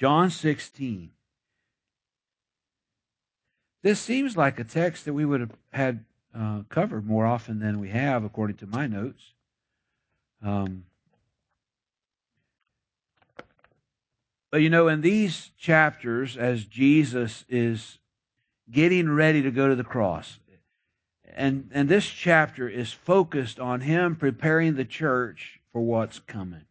John 16. This seems like a text that we would have had covered more often than we have, according to my notes. But you know, in these chapters, as Jesus is getting ready to go to the cross, and this chapter is focused on him preparing the church for what's coming.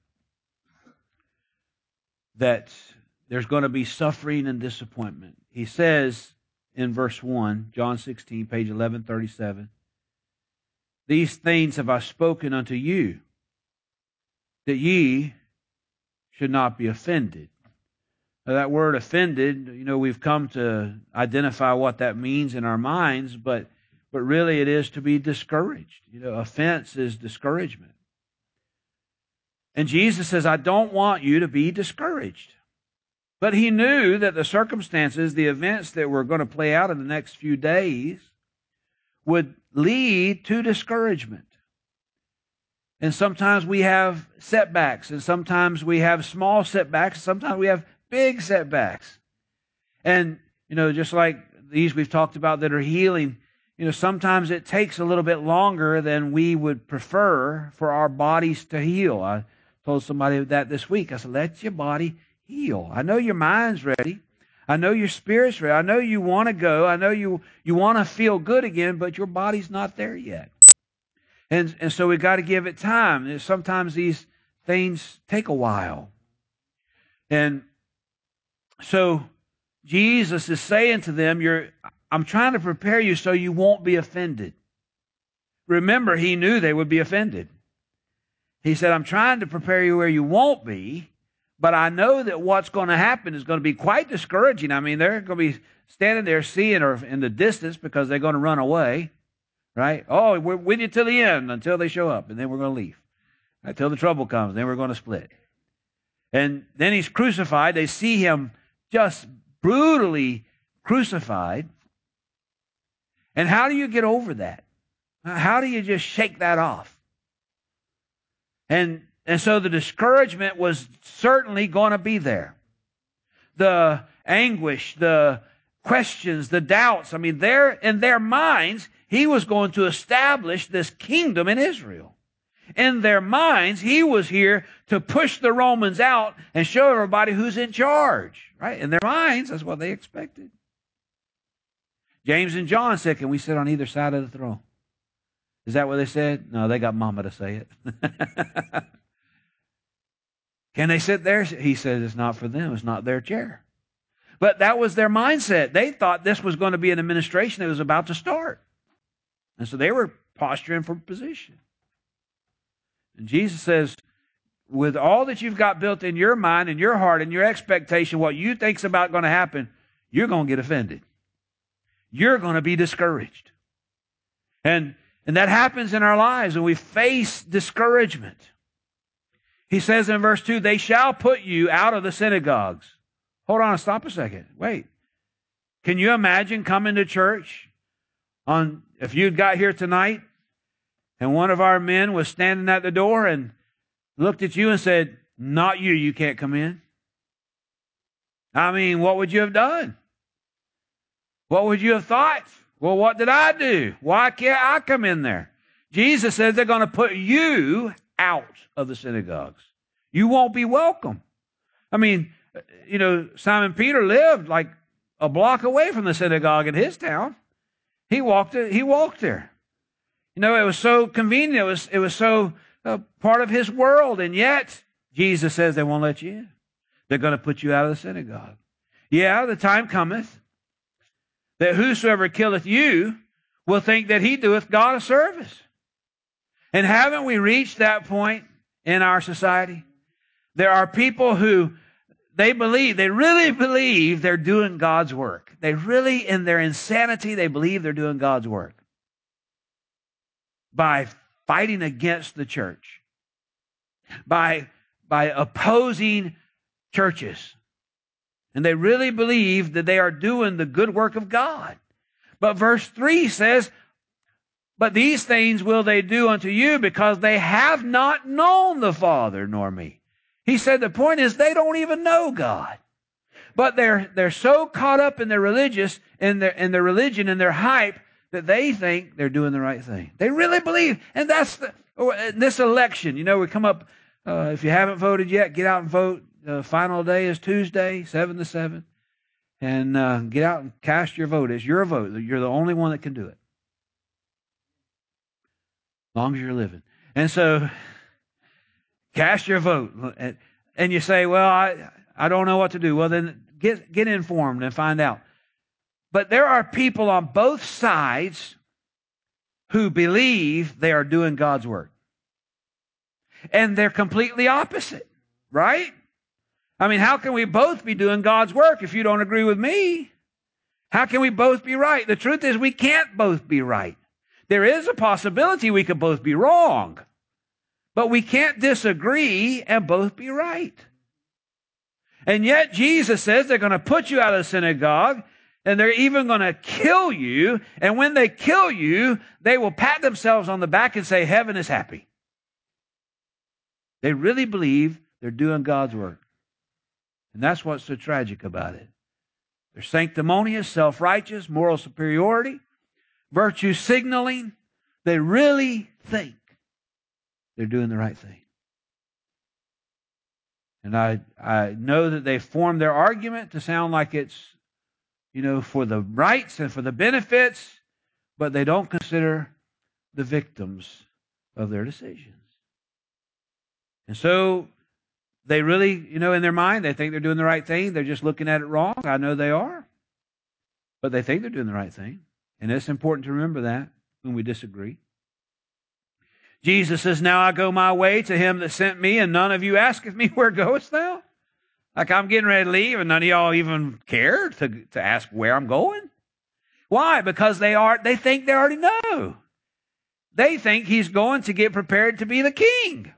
That there's going to be suffering and disappointment. He says in verse 1, John 16, page 1137, "These things have I spoken unto you, that ye should not be offended." Now, that word offended, you know, we've come to identify what that means in our minds, but really it is to be discouraged. You know, offense is discouragement. And Jesus says, I don't want you to be discouraged. But he knew that the circumstances, the events that were going to play out in the next few days would lead to discouragement. And sometimes we have setbacks, and sometimes we have small setbacks, sometimes we have big setbacks. And, you know, just like these we've talked about that are healing, you know, sometimes it takes a little bit longer than we would prefer for our bodies to heal. I told somebody that this week. I said, let your body heal. I know your mind's ready. I know your spirit's ready. I know you want to go. I know you want to feel good again, but your body's not there yet. And so we got to give it time. And sometimes these things take a while. And so Jesus is saying to them, I'm trying to prepare you so you won't be offended. Remember, he knew they would be offended. He said, I'm trying to prepare you where you won't be, but I know that what's going to happen is going to be quite discouraging. I mean, they're going to be standing there seeing her in the distance because they're going to run away, right? Oh, we're with you till the end, until they show up, and then we're going to leave. Until the trouble comes, then we're going to split. And then he's crucified. They see him just brutally crucified. And how do you get over that? How do you just shake that off? And so the discouragement was certainly going to be there. The anguish, the questions, the doubts. I mean, in their minds, he was going to establish this kingdom in Israel. In their minds, he was here to push the Romans out and show everybody who's in charge. Right? In their minds, that's what they expected. James and John said, can we sit on either side of the throne? Is that what they said? No, they got mama to say it. Can they sit there? He said, it's not for them. It's not their chair. But that was their mindset. They thought this was going to be an administration that was about to start. And so they were posturing for position. And Jesus says, with all that you've got built in your mind and your heart and your expectation, what you think's about going to happen, you're going to get offended. You're going to be discouraged. And that happens in our lives when we face discouragement. He says in verse 2, they shall put you out of the synagogues. Hold on, stop a second. Wait. Can you imagine coming to church if you'd got here tonight and one of our men was standing at the door and looked at you and said, not you, you can't come in? I mean, what would you have done? What would you have thought? Well, what did I do? Why can't I come in there? Jesus says they're going to put you out of the synagogues. You won't be welcome. I mean, you know, Simon Peter lived like a block away from the synagogue in his town. He walked there. You know, it was so convenient. It was so part of his world. And yet, Jesus says they won't let you in. They're going to put you out of the synagogue. Yeah, the time cometh that whosoever killeth you will think that he doeth God a service. And haven't we reached that point in our society? There are people who they really believe they're doing God's work. They really, in their insanity, they believe they're doing God's work by fighting against the church, by opposing churches. And they really believe that they are doing the good work of God. But verse 3 says, but these things will they do unto you because they have not known the Father nor me. He said the point is they don't even know God. But they're so caught up in their in their religion and their hype that they think they're doing the right thing. They really believe. And that's this election. We come up, if you haven't voted yet, get out and vote. The final day is Tuesday, 7 to 7. And get out and cast your vote. It's your vote. You're the only one that can do it. As long as you're living. And so, cast your vote. And you say, well, I don't know what to do. Well, then get informed and find out. But there are people on both sides who believe they are doing God's work. And they're completely opposite, right? I mean, how can we both be doing God's work if you don't agree with me? How can we both be right? The truth is we can't both be right. There is a possibility we could both be wrong. But we can't disagree and both be right. And yet Jesus says they're going to put you out of the synagogue, and they're even going to kill you. And when they kill you, they will pat themselves on the back and say, heaven is happy. They really believe they're doing God's work. And that's what's so tragic about it. They're sanctimonious, self-righteous, moral superiority, virtue signaling. They really think they're doing the right thing. And I know that they form their argument to sound like it's, for the rights and for the benefits, but they don't consider the victims of their decisions. And so they really, in their mind, they think they're doing the right thing. They're just looking at it wrong. I know they are. But they think they're doing the right thing. And it's important to remember that when we disagree. Jesus says, now I go my way to him that sent me, and none of you asketh me, where goest thou? Like I'm getting ready to leave, and none of y'all even care to ask where I'm going. Why? Because they think they already know. They think he's going to get prepared to be the king.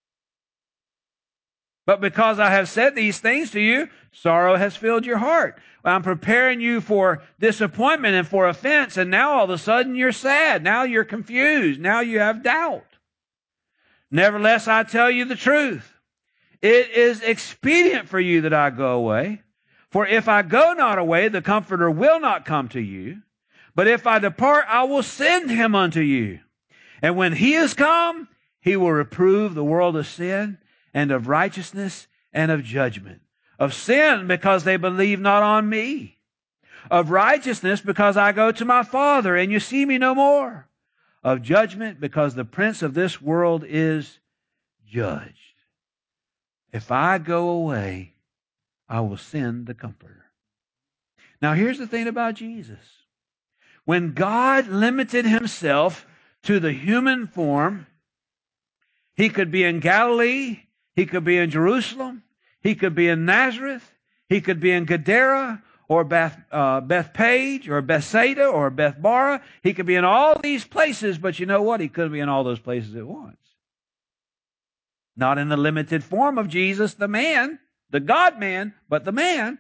But because I have said these things to you, sorrow has filled your heart. I'm preparing you for disappointment and for offense, and now all of a sudden you're sad. Now you're confused. Now you have doubt. Nevertheless, I tell you the truth. It is expedient for you that I go away. For if I go not away, the Comforter will not come to you. But if I depart, I will send him unto you. And when he is come, he will reprove the world of sin and of righteousness and of judgment. Of sin, because they believe not on me. Of righteousness, because I go to my Father, and you see me no more. Of judgment, because the prince of this world is judged. If I go away, I will send the Comforter. Now here's the thing about Jesus. When God limited himself to the human form, he could be in Galilee, he could be in Jerusalem, he could be in Nazareth, he could be in Gadara, or Bethpage, or Bethsaida, or Bethbara. He could be in all these places, but you know what? He couldn't be in all those places at once. Not in the limited form of Jesus, the man, the God-man, but the man.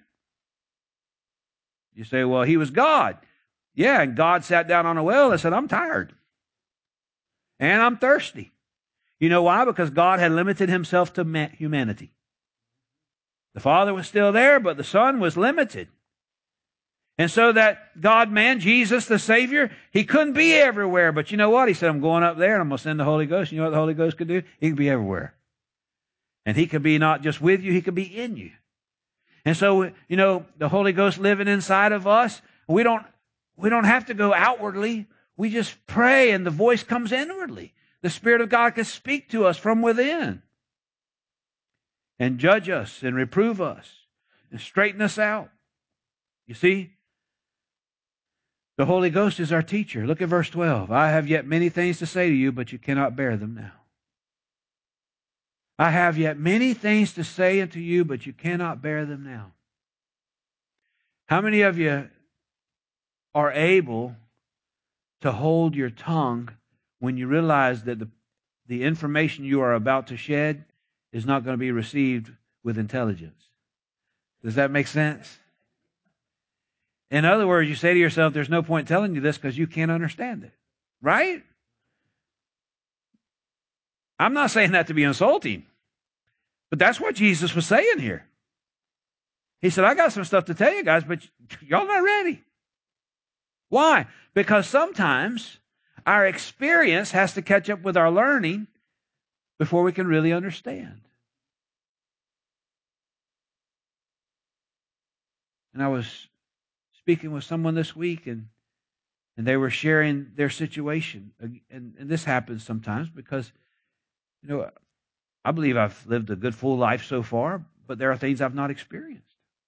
You say, well, he was God. Yeah, and God sat down on a well and said, I'm tired. And I'm thirsty. You know why? Because God had limited himself to humanity. The Father was still there, but the Son was limited. And so that God-man, Jesus, the Savior, he couldn't be everywhere. But you know what? He said, I'm going up there and I'm going to send the Holy Ghost. You know what the Holy Ghost could do? He could be everywhere. And he could be not just with you, he could be in you. And so, the Holy Ghost living inside of us, we don't have to go outwardly. We just pray and the voice comes inwardly. The Spirit of God can speak to us from within and judge us and reprove us and straighten us out. You see? The Holy Ghost is our teacher. Look at verse 12. I have yet many things to say to you, but you cannot bear them now. I have yet many things to say unto you, but you cannot bear them now. How many of you are able to hold your tongue when you realize that the information you are about to shed is not going to be received with intelligence? Does that make sense? In other words, you say to yourself, there's no point telling you this because you can't understand it. Right? I'm not saying that to be insulting, but that's what Jesus was saying here. He said, I got some stuff to tell you guys, but y'all not ready. Why? Because sometimes our experience has to catch up with our learning before we can really understand. And I was speaking with someone this week, and they were sharing their situation. And this happens sometimes because, I believe I've lived a good, full life so far, but there are things I've not experienced.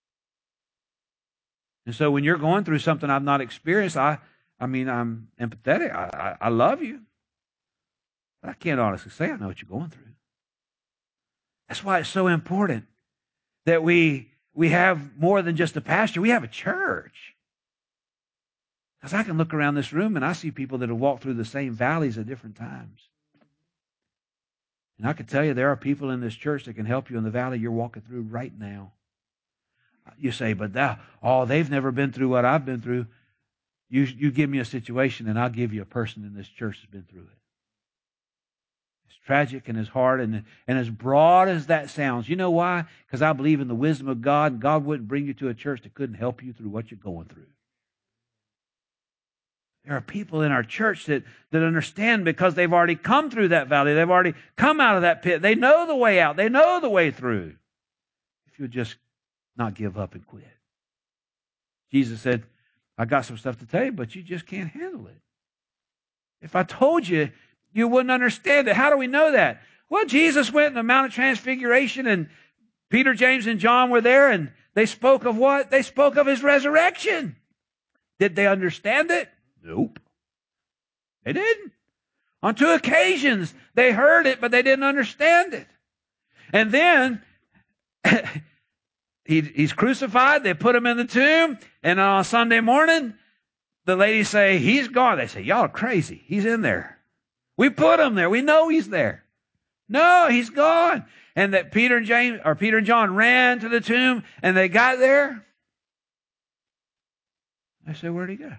And so when you're going through something I've not experienced, I'm empathetic. I love you. But I can't honestly say I know what you're going through. That's why it's so important that we have more than just a pastor. We have a church. Because I can look around this room and I see people that have walked through the same valleys at different times. And I can tell you there are people in this church that can help you in the valley you're walking through right now. You say, but they've never been through what I've been through. You give me a situation and I'll give you a person in this church that's been through it. It's tragic and it's hard and as broad as that sounds. You know why? Because I believe in the wisdom of God, and God wouldn't bring you to a church that couldn't help you through what you're going through. There are people in our church that understand because they've already come through that valley. They've already come out of that pit. They know the way out. They know the way through. If you'll just not give up and quit. Jesus said, I got some stuff to tell you, but you just can't handle it. If I told you, you wouldn't understand it. How do we know that? Well, Jesus went in the Mount of Transfiguration, and Peter, James, and John were there, and they spoke of what? They spoke of his resurrection. Did they understand it? Nope. They didn't. On 2 occasions, they heard it, but they didn't understand it. And then he's crucified. They put him in the tomb. And on Sunday morning, the ladies say, he's gone. They say, y'all are crazy. He's in there. We put him there. We know he's there. No, he's gone. And that Peter and John ran to the tomb, and they got there. I said, where'd he go?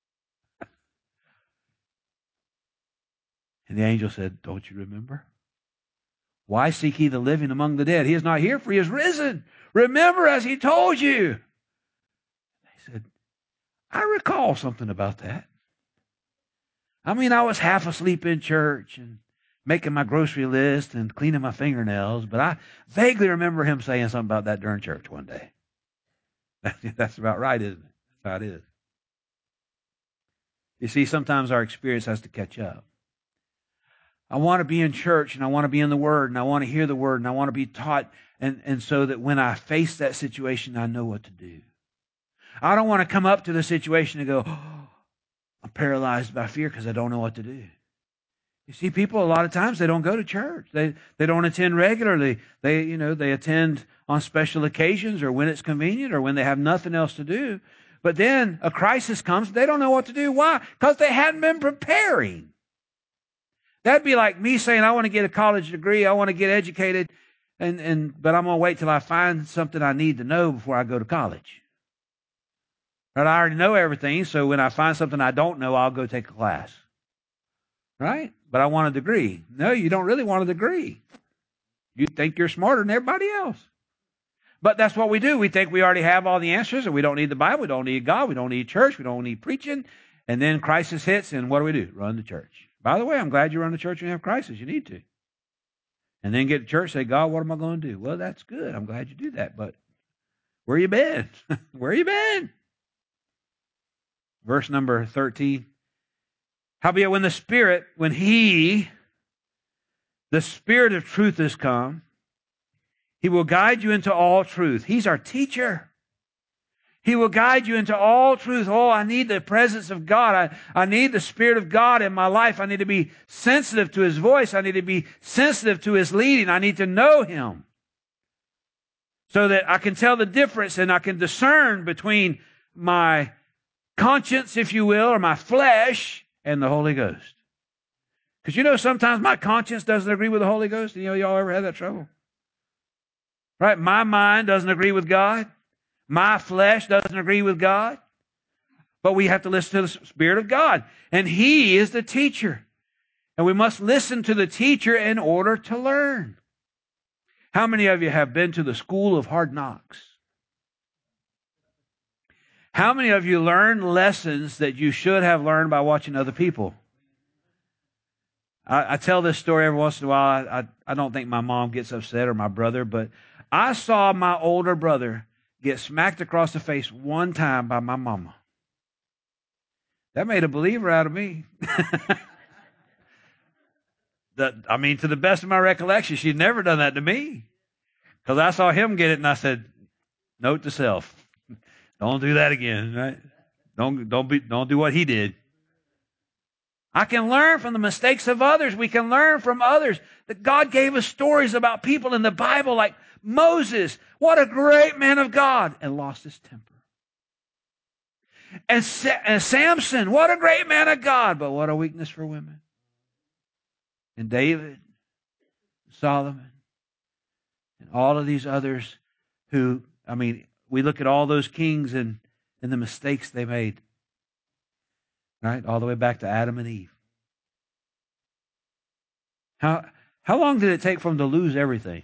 And the angel said, don't you remember? Why seek ye the living among the dead? He is not here, for he is risen. Remember as he told you. They said, I recall something about that. I was half asleep in church and making my grocery list and cleaning my fingernails, but I vaguely remember him saying something about that during church one day. That's about right, isn't it? That's how it is. You see, sometimes our experience has to catch up. I want to be in church, and I want to be in the Word, and I want to hear the Word, and I want to be taught, and so that when I face that situation, I know what to do. I don't want to come up to the situation and go, oh, I'm paralyzed by fear because I don't know what to do. You see, people a lot of times, they don't go to church. They don't attend regularly. They attend on special occasions or when it's convenient or when they have nothing else to do. But then a crisis comes, they don't know what to do. Why? Because they hadn't been preparing. That'd be like me saying, I want to get a college degree, I want to get educated, but I'm going to wait till I find something I need to know before I go to college. Right? I already know everything, so when I find something I don't know, I'll go take a class. Right? But I want a degree. No, you don't really want a degree. You think you're smarter than everybody else. But that's what we do. We think we already have all the answers, and we don't need the Bible, we don't need God, we don't need church, we don't need preaching. And then crisis hits, and what do? Run to church. By the way, I'm glad you run to church and have crisis. You need to. And then get to church and say, God, what am I going to do? Well, that's good. I'm glad you do that. But where you been? Where you been? Verse number 13. Howbeit when the Spirit of truth is come, he will guide you into all truth. He's our teacher. He will guide you into all truth. Oh, I need the presence of God. I need the Spirit of God in my life. I need to be sensitive to His voice. I need to be sensitive to His leading. I need to know Him so that I can tell the difference and I can discern between my conscience, if you will, or my flesh and the Holy Ghost. Because sometimes my conscience doesn't agree with the Holy Ghost. Y'all ever had that trouble? Right? My mind doesn't agree with God. My flesh doesn't agree with God. But we have to listen to the Spirit of God. And He is the teacher. And we must listen to the teacher in order to learn. How many of you have been to the school of hard knocks? How many of you learn lessons that you should have learned by watching other people? I tell this story every once in a while. I don't think my mom gets upset or my brother, but I saw my older brother get smacked across the face one time by my mama. That made a believer out of me. To the best of my recollection, she'd never done that to me. Because I saw him get it and I said, note to self, don't do that again, right? Don't do what he did. I can learn from the mistakes of others. We can learn from others. That God gave us stories about people in the Bible like Moses. What a great man of God, and lost his temper. And Samson, what a great man of God, but what a weakness for women. And David, Solomon, and all of these others who, we look at all those kings and the mistakes they made. Right? All the way back to Adam and Eve. How long did it take for them to lose everything?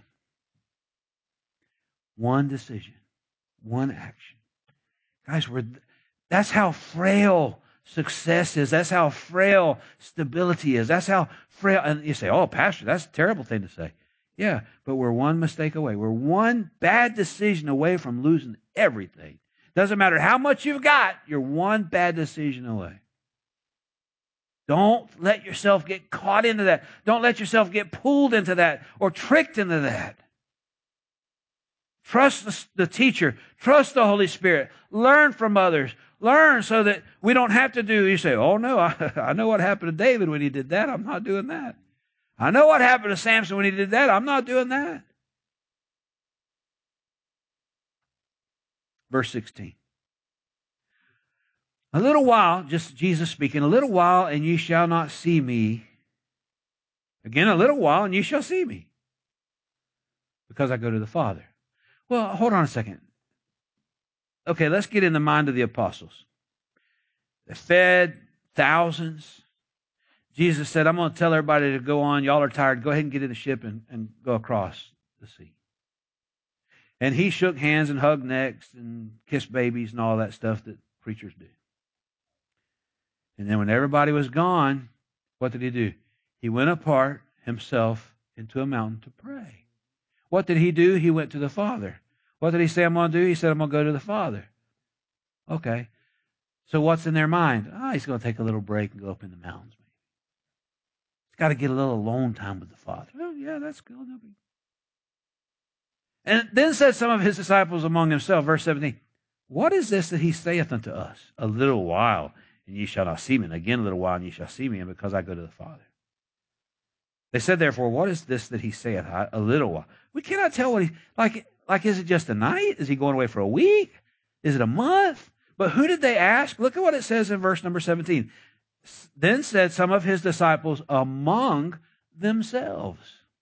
One decision. One action. Guys, that's how frail success is. That's how frail stability is. That's how frail. And you say, oh, Pastor, that's a terrible thing to say. Yeah, but we're one mistake away. We're one bad decision away from losing everything. Doesn't matter how much you've got, you're one bad decision away. Don't let yourself get caught into that. Don't let yourself get pulled into that or tricked into that. Trust the teacher. Trust the Holy Spirit. Learn from others. Learn so that we don't have to do, you say, oh no, I know what happened to David when he did that. I'm not doing that. I know what happened to Samson when he did that. I'm not doing that. Verse 16. A little while, just Jesus speaking, a little while and ye shall not see me. Again, a little while and ye shall see me. Because I go to the Father. Well, hold on a second. Okay, let's get in the mind of the apostles. They fed thousands. Jesus said, I'm going to tell everybody to go on. Y'all are tired. Go ahead and get in the ship and go across the sea. And he shook hands and hugged necks and kissed babies and all that stuff that preachers do. And then when everybody was gone, what did he do? He went apart himself into a mountain to pray. What did he do? He went to the Father. What did he say I'm going to do? He said, I'm going to go to the Father. Okay. So what's in their mind? He's going to take a little break and go up in the mountains. He's got to get a little alone time with the Father. Oh, yeah, that's good. And then said some of his disciples among themselves, verse 17, what is this that he saith unto us? A little while, and ye shall not see me. And again, a little while, and ye shall see me, and because I go to the Father. They said, therefore, what is this that he saith? A little while. We cannot tell what he, like, is it just a night? Is he going away for a week? Is it a month? But who did they ask? Look at what it says in verse number 17. Then said some of his disciples among themselves.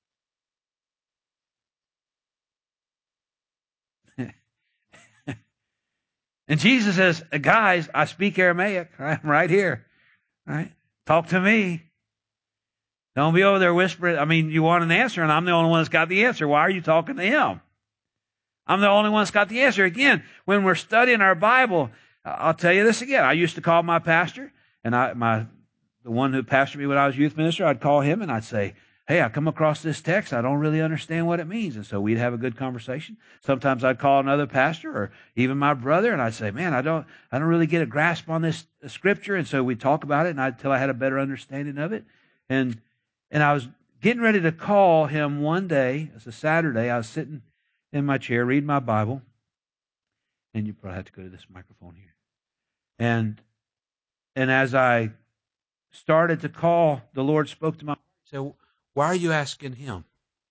And Jesus says, guys, I speak Aramaic. I'm right here. Right? Talk to me. Don't be over there whispering. You want an answer, and I'm the only one that's got the answer. Why are you talking to him? I'm the only one that's got the answer. Again, when we're studying our Bible, I'll tell you this again. I used to call my pastor, and the one who pastored me when I was youth minister, I'd call him and I'd say, hey, I come across this text. I don't really understand what it means. And so we'd have a good conversation. Sometimes I'd call another pastor or even my brother, and I'd say, man, I don't really get a grasp on this scripture. And so we'd talk about it until I had a better understanding of it. And I was getting ready to call him one day. It's a Saturday. I was sitting in my chair reading my Bible. And you probably have to go to this microphone here. And as I started to call, the Lord spoke to my heart. He said, why are you asking him?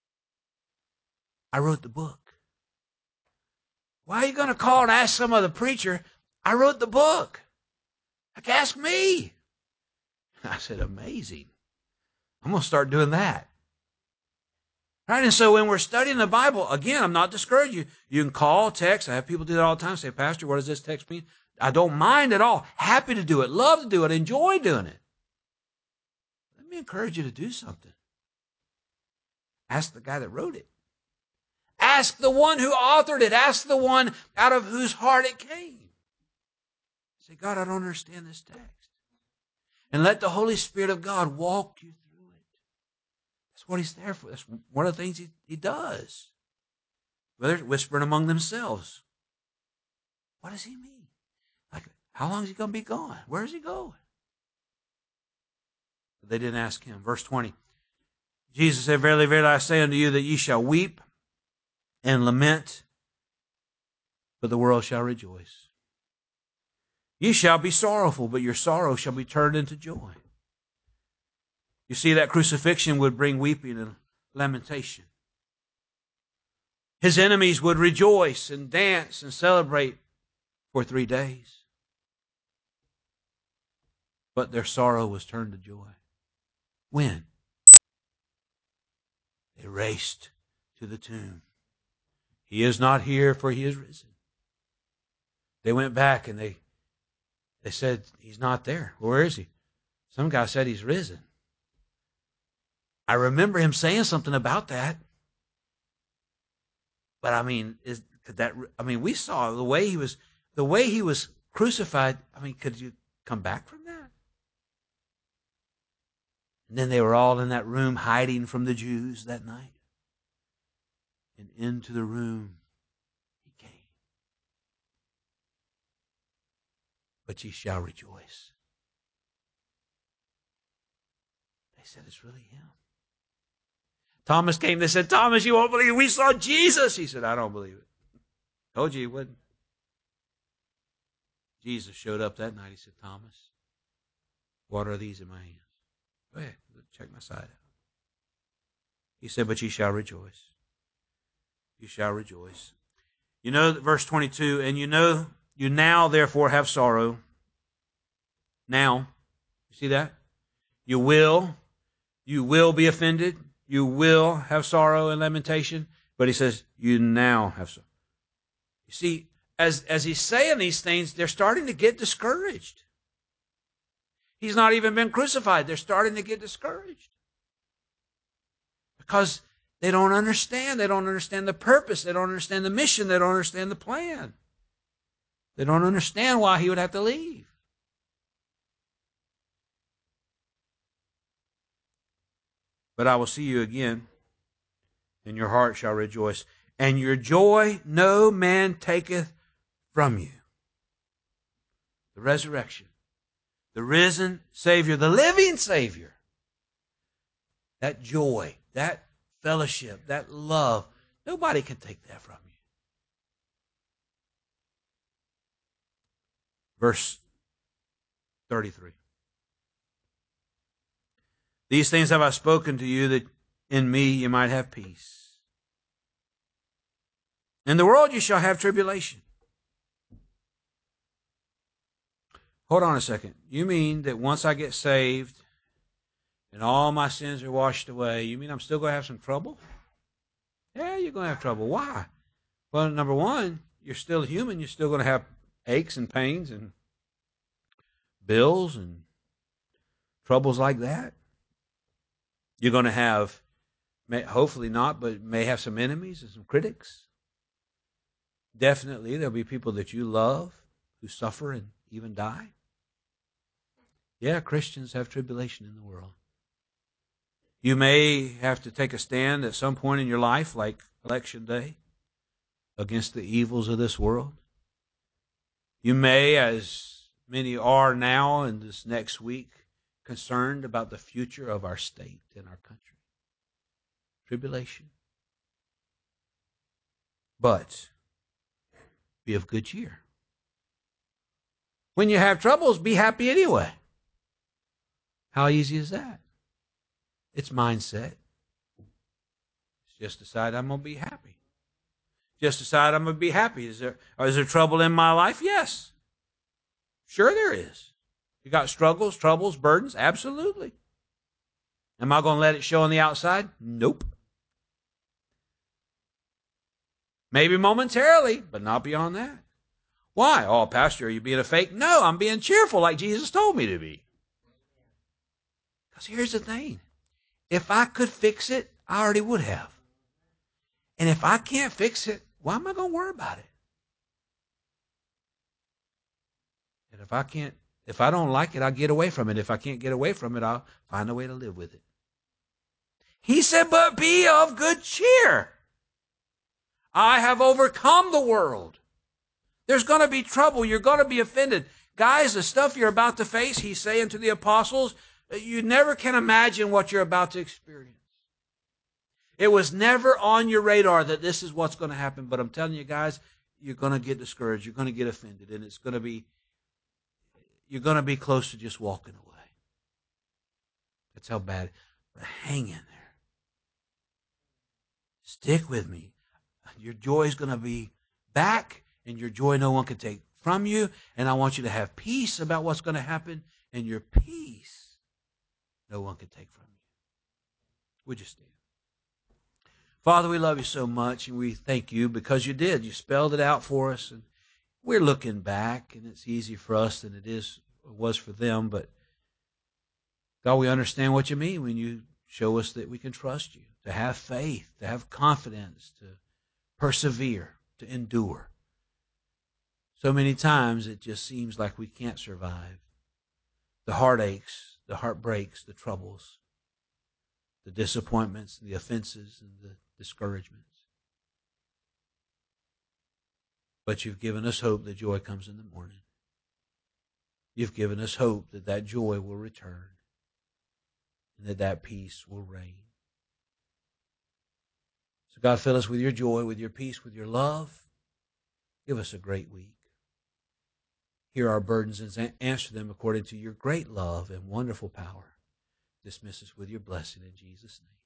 I wrote the book. Why are you going to call and ask some other preacher? I wrote the book. Like, ask me. I said, amazing. I'm going to start doing that. Right? And so when we're studying the Bible, again, I'm not discouraging you. You can call, text. I have people do that all the time. Say, Pastor, what does this text mean? I don't mind at all. Happy to do it. Love to do it. Enjoy doing it. Let me encourage you to do something. Ask the guy that wrote it. Ask the one who authored it. Ask the one out of whose heart it came. Say, God, I don't understand this text. And let the Holy Spirit of God walk you through it. That's what He's there for. That's one of the things He does. Whether it's whispering among themselves. What does He mean? Like, how long is He going to be gone? Where is He going? But they didn't ask Him. Verse 20. Jesus said, verily, verily, I say unto you that ye shall weep and lament, but the world shall rejoice. Ye shall be sorrowful, but your sorrow shall be turned into joy. You see, that crucifixion would bring weeping and lamentation. His enemies would rejoice and dance and celebrate for 3 days. But their sorrow was turned to joy. When? They raced to the tomb. He is not here, for He is risen. They went back and they said, He's not there. Well, where is He? Some guy said He's risen. I remember him saying something about that. But I mean, we saw the way he was crucified. I mean, could you come back from that? And then they were all in that room hiding from the Jews that night. And into the room He came. But ye shall rejoice. They said, it's really Him. Thomas came. They said, Thomas, you won't believe it. We saw Jesus. He said, I don't believe it. Told you he wouldn't. Jesus showed up that night. He said, Thomas, what are these in my hands? Go ahead. Check my side out. He said, but ye shall rejoice. You shall rejoice. You know, verse 22, and you know, you now therefore have sorrow. Now. You see that? You will be offended. You will have sorrow and lamentation. But He says, you now have sorrow. You see, as He's saying these things, they're starting to get discouraged. He's not even been crucified. They're starting to get discouraged. Because they don't understand. They don't understand the purpose. They don't understand the mission. They don't understand the plan. They don't understand why He would have to leave. But I will see you again, and your heart shall rejoice, and your joy no man taketh from you. The resurrection, the risen Savior, the living Savior. That joy, that fellowship, that love, nobody can take that from you. Verse 33. These things have I spoken to you, that in me you might have peace. In the world you shall have tribulation. Hold on a second. You mean that once I get saved and all my sins are washed away, you mean I'm still going to have some trouble? Yeah, you're going to have trouble. Why? Well, number one, you're still human. You're still going to have aches and pains and bills and troubles like that. You're going to have, hopefully not, but may have some enemies and some critics. Definitely, there'll be people that you love who suffer and even die. Yeah, Christians have tribulation in the world. You may have to take a stand at some point in your life, like Election Day, against the evils of this world. You may, as many are now in this next week, concerned about the future of our state and our country. Tribulation. But be of good cheer. When you have troubles, be happy anyway. How easy is that? It's mindset. It's just decide I'm going to be happy. Just decide I'm going to be happy. Is there trouble in my life? Yes. Sure there is. You got struggles, troubles, burdens? Absolutely. Am I going to let it show on the outside? Nope. Maybe momentarily, but not beyond that. Why? Oh, Pastor, are you being a fake? No, I'm being cheerful like Jesus told me to be. Because here's the thing. If I could fix it, I already would have. And if I can't fix it, why am I going to worry about it? If I don't like it, I'll get away from it. If I can't get away from it, I'll find a way to live with it. He said, but be of good cheer. I have overcome the world. There's going to be trouble. You're going to be offended. Guys, the stuff you're about to face, he's saying to the apostles, you never can imagine what you're about to experience. It was never on your radar that this is what's going to happen. But I'm telling you guys, you're going to get discouraged. You're going to get offended. And you're going to be close to just walking away. That's how bad. But hang in there. Stick with me. Your joy is going to be back, and your joy no one can take from you. And I want you to have peace about what's going to happen, and your peace no one can take from you. Would you stand? Father, we love you so much, and we thank you because you did. You spelled it out for us, and we're looking back, and it's easier for us than it was for them. But God, we understand what you mean when you show us that we can trust you, to have faith, to have confidence, to persevere, to endure. So many times it just seems like we can't survive. The heartaches, the heartbreaks, the troubles, the disappointments, the offenses, and the discouragements. But you've given us hope that joy comes in the morning. You've given us hope that that joy will return and that that peace will reign. So God, fill us with your joy, with your peace, with your love. Give us a great week. Hear our burdens and answer them according to your great love and wonderful power. Dismiss us with your blessing in Jesus' name.